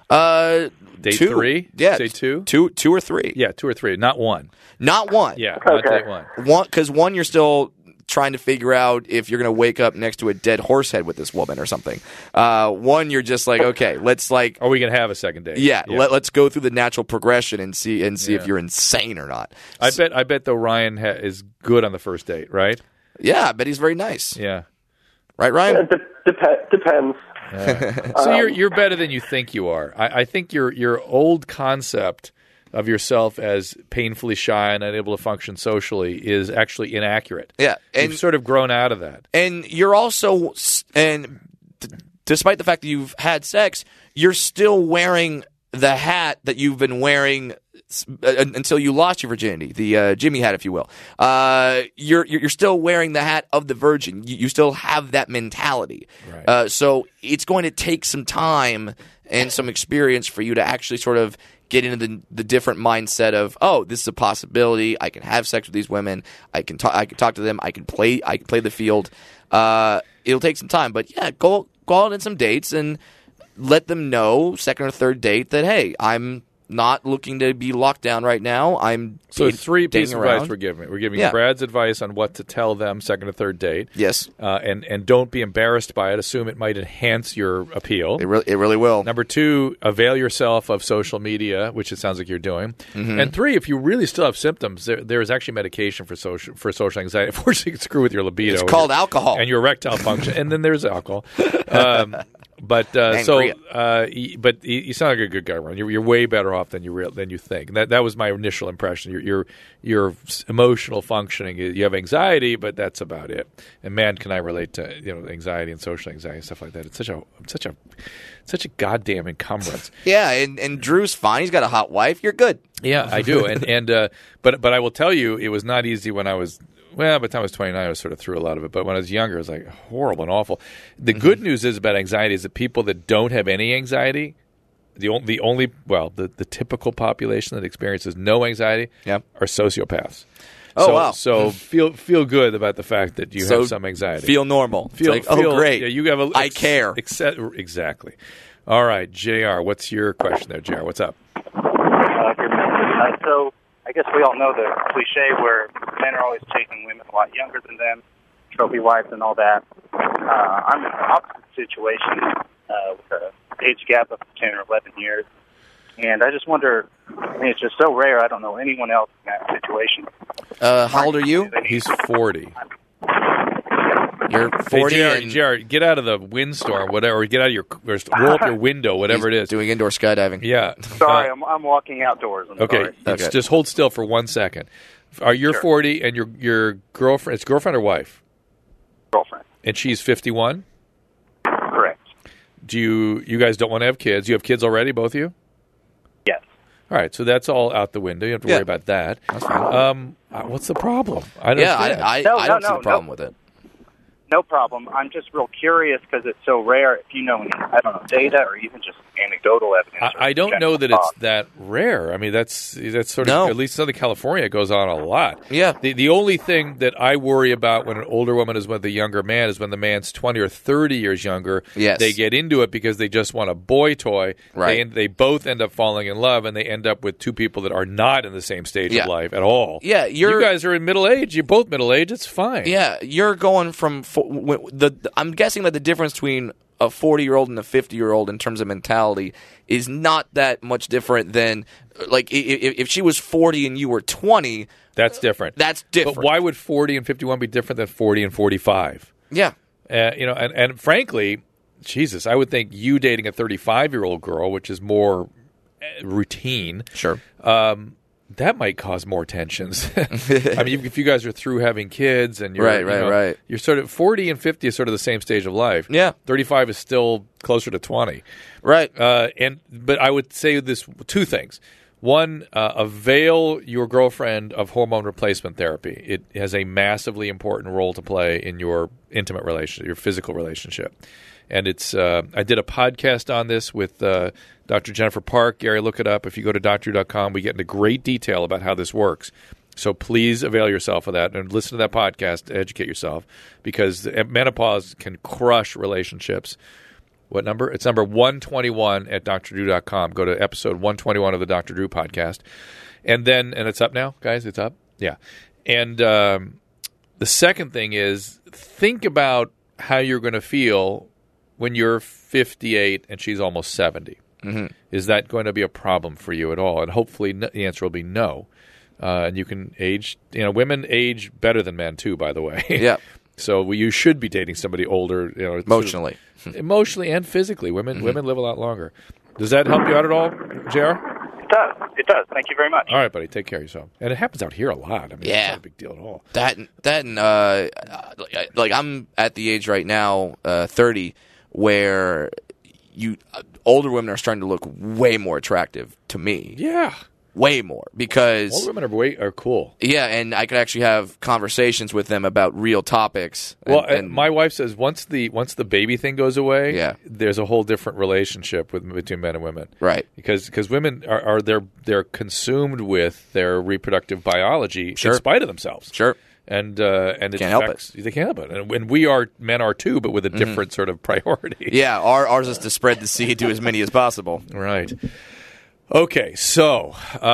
Date 2. 3? Yeah, say 2. 2 or 3. Yeah, 2 or 3. Not 1. Not 1. Yeah, not date 1. Because 1 you're still trying to figure out if you're going to wake up next to a dead horse head with this woman or something. 1, you're just like, okay, let's like... Are we going to have a second date? Yeah, let's go through the natural progression and see if you're insane or not. I bet though Ryan is good on the first date, right? Yeah, I bet he's very nice. Yeah. Right, Ryan? Depends. So you're better than you think you are. I think your old concept of yourself as painfully shy and unable to function socially is actually inaccurate. Yeah. And you've sort of grown out of that. And you're also, despite the fact that you've had sex, you're still wearing the hat that you've been wearing until you lost your virginity, the Jimmy hat, if you will. You're still wearing the hat of the virgin. You still have that mentality. Right. So it's going to take some time and some experience for you to actually sort of get into the different mindset of, oh, this is a possibility. I can have sex with these women. I can talk to them. I can play the field. It'll take some time, but yeah, go out on some dates and let them know, second or third date, that hey, I'm not looking to be locked down right now. I'm so 3 pieces of advice we're giving. We're giving Yeah. Brad's advice on what to tell them second or third date. Yes. And don't be embarrassed by it. Assume it might enhance your appeal. It really will. Number 2, avail yourself of social media, which it sounds like you're doing. Mm-hmm. And 3, if you really still have symptoms, there is actually medication for social anxiety. Unfortunately, it can screw with your libido. It's called alcohol. And your erectile function. And then there's alcohol. But you sound like a good guy, Ron. You're way better off than you think. And that was my initial impression. Your emotional functioning. You have anxiety, but that's about it. And man, can I relate to anxiety and social anxiety and stuff like that. It's such a goddamn encumbrance. Yeah, and Drew's fine. He's got a hot wife. You're good. Yeah, I do. But I will tell you, it was not easy when I was. Well, by the time I was 29, I was sort of through a lot of it. But when I was younger, it was like horrible and awful. The good news is about anxiety is that people that don't have any anxiety, the typical population that experiences no anxiety are sociopaths. Oh, wow. So feel good about the fact that you have some anxiety. Feel normal. Oh, great. Yeah, you have I care. Exactly. All right, JR, what's your question there, JR? What's up? So I guess we all know the cliche where men are always chasing women a lot younger than them, trophy wives and all that. I'm in the opposite situation with an age gap of 10 or 11 years. And I just wonder, it's just so rare, I don't know anyone else in that situation. How old are you? He's 40. You're 40. Hey, Jared, get out of the windstorm, whatever. Get out of roll up your window, whatever it is. Doing indoor skydiving. Yeah. Sorry, I'm walking outdoors. Okay. Just hold still for 1 second. Are you 40 and your girlfriend? It's girlfriend or wife? Girlfriend. And she's 51. Correct. Do you guys don't want to have kids? You have kids already, both of you? Yes. All right, so that's all out the window. You don't have to worry about that. That's fine. What's the problem? I don't I don't see the problem with it. no problem. I'm just real curious because it's so rare. If you know any, I don't know, data or even just anecdotal evidence. I don't know that it's that rare. I mean, that's sort of, at least Southern California, it goes on a lot. Yeah. The only thing that I worry about when an older woman is with a younger man is when the man's 20 or 30 years younger. Yes. They get into it because they just want a boy toy. Right. They both end up falling in love, and they end up with two people that are not in the same stage of life at all. Yeah, you guys are in middle age. You're both middle age. It's fine. Yeah, you're going from I'm guessing that the difference between a 40-year-old and a 50-year-old in terms of mentality is not that much different than, like, if she was 40 and you were 20. That's different. That's different. But why would 40 and 51 be different than 40 and 45? Yeah. And frankly, Jesus, I would think you dating a 35-year-old girl, which is more routine. Sure. That might cause more tensions. I mean, if you guys are through having kids and you're right. You're sort of 40 and 50 is sort of the same stage of life. Yeah. 35 is still closer to 20. Right. But I would say two things. One, avail your girlfriend of hormone replacement therapy. It has a massively important role to play in your intimate relationship, your physical relationship. And it's I did a podcast on this with Dr. Jennifer Park. Gary, look it up. If you go to DrDrew.com, we get into great detail about how this works. So please avail yourself of that and listen to that podcast to educate yourself, because menopause can crush relationships. What number? It's number 121 at DrDrew.com. Go to episode 121 of the Dr. Drew podcast. And it's up now, guys? It's up? Yeah. And the second thing is, think about how you're going to feel when you're 58 and she's almost 70. Mm-hmm. Is that going to be a problem for you at all? And hopefully the answer will be no. And you can age. Women age better than men too, by the way. Yeah. So you should be dating somebody older. Emotionally. Emotionally and physically. Women live a lot longer. Does that help you out at all, JR? It does. Thank you very much. All right, buddy. Take care of yourself. And it happens out here a lot. I mean, it's not a big deal at all. Like, I'm at the age right now, 30, where older women are starting to look way more attractive to me. Yeah. Way more, because older women are cool. Yeah, and I could actually have conversations with them about real topics. And my wife says once the baby thing goes away, there's a whole different relationship between men and women. Right. Because women they're consumed with their reproductive biology in spite of themselves. Sure. And it can't help it. They can't help it. And men are too, but with a different sort of priority. Yeah, ours is to spread the seed to as many as possible. Right. Okay, so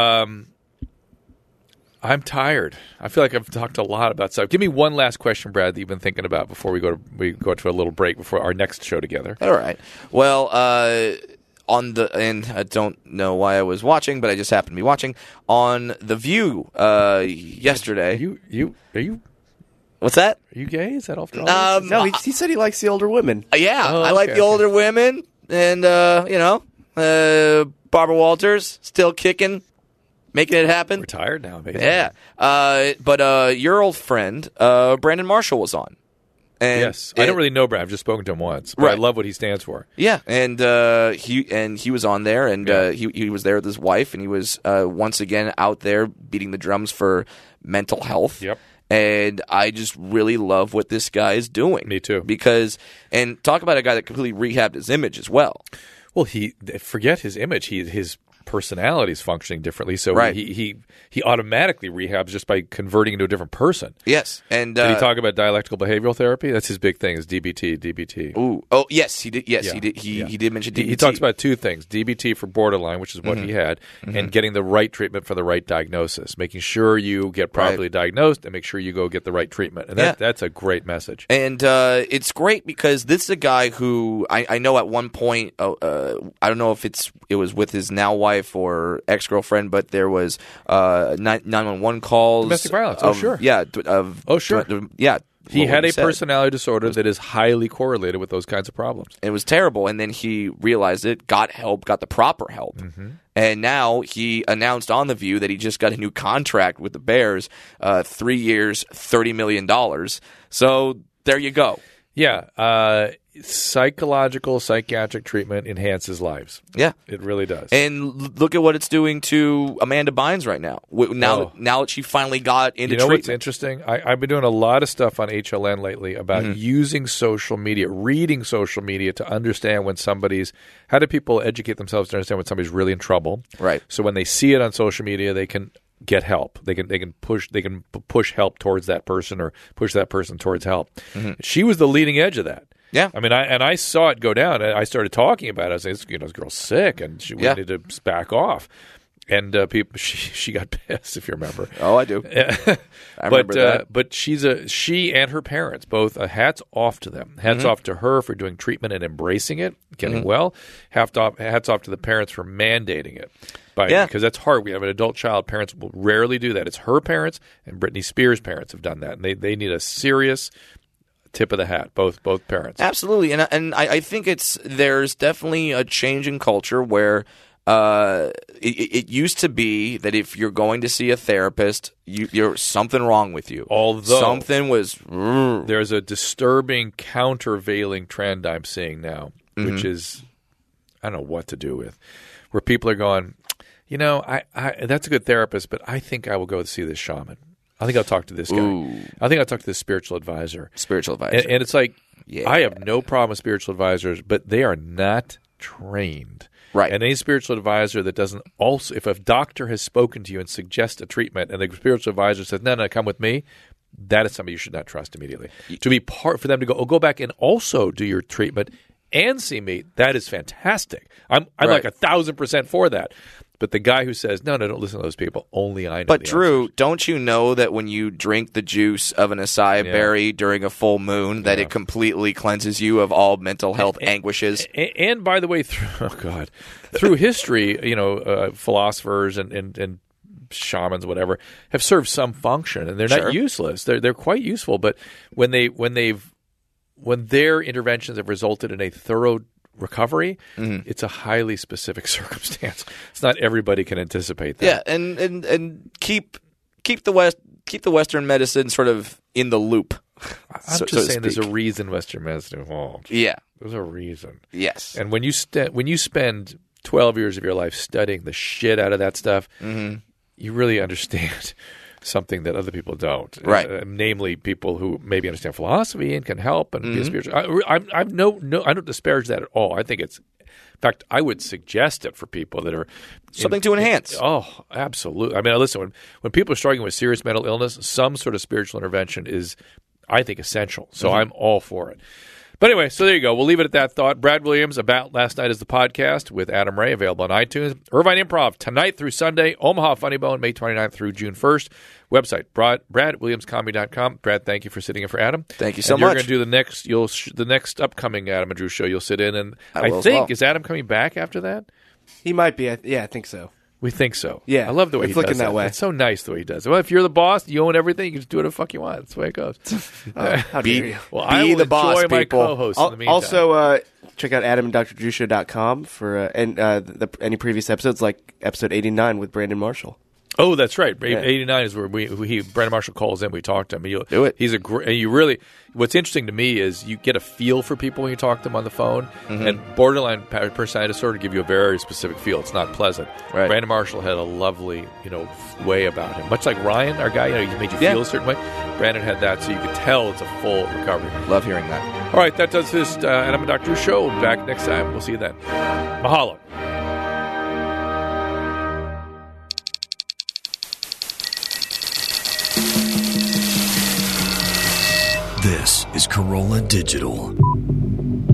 I'm tired. I feel like I've talked a lot about stuff. Give me one last question, Brad, that you've been thinking about before we go to a little break before our next show together. All right. Well, and I don't know why I was watching, but I just happened to be watching on The View yesterday. Are you? What's that? Are you gay? Is that off the No, he said he likes the older women. Yeah, I like the older women, and Barbara Walters still kicking, making it happen. Retired now, basically. Yeah. But your old friend, Brandon Marshall, was on. And yes. I don't really know Brad. I've just spoken to him once. But I love what he stands for. Yeah. And he was on there, and he was there with his wife, and he was once again out there beating the drums for mental health. Yep. And I just really love what this guy is doing. Me too. And talk about a guy that completely rehabbed his image as well. Well, forget his image. His personality is functioning differently, so he automatically rehabs just by converting into a different person. Yes, and did he talk about dialectical behavioral therapy? That's his big thing. Is DBT. Ooh, oh yes, he did. Yes, he did. He did mention DBT. He talks about two things: DBT for borderline, which is what he had, and getting the right treatment for the right diagnosis. Making sure you get properly diagnosed and make sure you go get the right treatment. And that's a great message. And it's great because this is a guy who I know at one point. I don't know if it was with his now wife or ex-girlfriend, but there was 911 calls. Domestic violence. Sure. Yeah. Yeah. He had a personality disorder that is highly correlated with those kinds of problems. It was terrible, and then he realized it, got help, got the proper help. And now he announced on The View that he just got a new contract with the Bears, 3 years, $30 million. So there you go. Yeah. psychological, psychiatric treatment enhances lives. Yeah. It really does. And look at what it's doing to Amanda Bynes right now. Now that she finally got into treatment. What's interesting? I've been doing a lot of stuff on HLN lately about using social media, reading social media to understand when how do people educate themselves to understand when somebody's really in trouble. Right. So when they see it on social media, they can get help. They can push help towards that person or push that person towards help. She was the leading edge of that. Yeah, I mean, I saw it go down. I started talking about it. I was like, this girl's sick, and we needed to back off. And she got pissed, if you remember. Oh, I do. I remember that. But she and her parents both. Hats off to them. Hats off to her for doing treatment and embracing it, getting well. Hats off to the parents for mandating it. Because that's hard. We have an adult child. Parents will rarely do that. It's her parents and Britney Spears' parents have done that, and they need a serious tip of the hat, both parents. Absolutely, and I think there's definitely a change in culture where it used to be that if you're going to see a therapist, you're something wrong with you. Although something was, there's a disturbing countervailing trend I'm seeing now, which is I don't know what to do with, where people are going, I that's a good therapist, but I think I will go see this shaman. I think I'll talk to this guy. I think I'll talk to this spiritual advisor. And it's like, I have no problem with spiritual advisors, but they are not trained. Right. And any spiritual advisor that doesn't also, if a doctor has spoken to you and suggests a treatment and the spiritual advisor says, no, come with me, that is somebody you should not trust immediately. To be for them to go back and also do your treatment and see me, that is fantastic. I'm like 1,000% for that. But the guy who says, no, don't listen to those people, only I know. But Drew, don't you know that when you drink the juice of an acai berry during a full moon, that it completely cleanses you of all mental health anguishes? And by the way, through history, philosophers and shamans, whatever, have served some function, and they're not useless. They're quite useful. But when their interventions have resulted in a thorough recovery, it's a highly specific circumstance. It's not everybody can anticipate that. Yeah, and keep the Western medicine sort of in the loop. I'm just saying there's a reason Western medicine evolved. Yeah. There's a reason. Yes. And when you spend 12 years of your life studying the shit out of that stuff, you really understand something that other people don't, right? Namely, people who maybe understand philosophy and can help and be a spiritual. I don't disparage that at all. I think it's, in fact, I would suggest it for people that are something to enhance. Oh, absolutely. I mean, listen, when people are struggling with serious mental illness, some sort of spiritual intervention is, I think, essential. So I'm all for it. But anyway, so there you go. We'll leave it at that thought. Brad Williams, About Last Night is the podcast with Adam Ray, available on iTunes. Irvine Improv, tonight through Sunday. Omaha Funny Bone, May 29th through June 1st. Website, BradWilliamsComedy.com. Brad, thank you for sitting in for Adam. Thank you so much. You're going to do the next upcoming Adam and Drew show. You'll sit in, and I think, is Adam coming back after that? He might be. I think so. We think so. Yeah. I love the way he does looking that way. It's so nice the way he does it. Well, if you're the boss, you own everything, you can just do whatever the fuck you want. That's the way it goes. How dare you. Well, I will the boss, enjoy my people. co-host in the meantime. Also, check out AdamandDrDrewShow.com for any previous episodes, like episode 89 with Brandon Marshall. Oh, that's right. 89 is where Brandon Marshall calls in. We talk to him. Do it. He's you really. What's interesting to me is you get a feel for people when you talk to them on the phone, and borderline personality disorder give you a very specific feel. It's not pleasant. Right. Brandon Marshall had a lovely, way about him, much like Ryan, our guy. He made you feel a certain way. Brandon had that, so you could tell it's a full recovery. Love hearing that. All right, that does this Adam and Dr. Show. We'll be back next time. We'll see you then. Mahalo. This is Corolla Digital.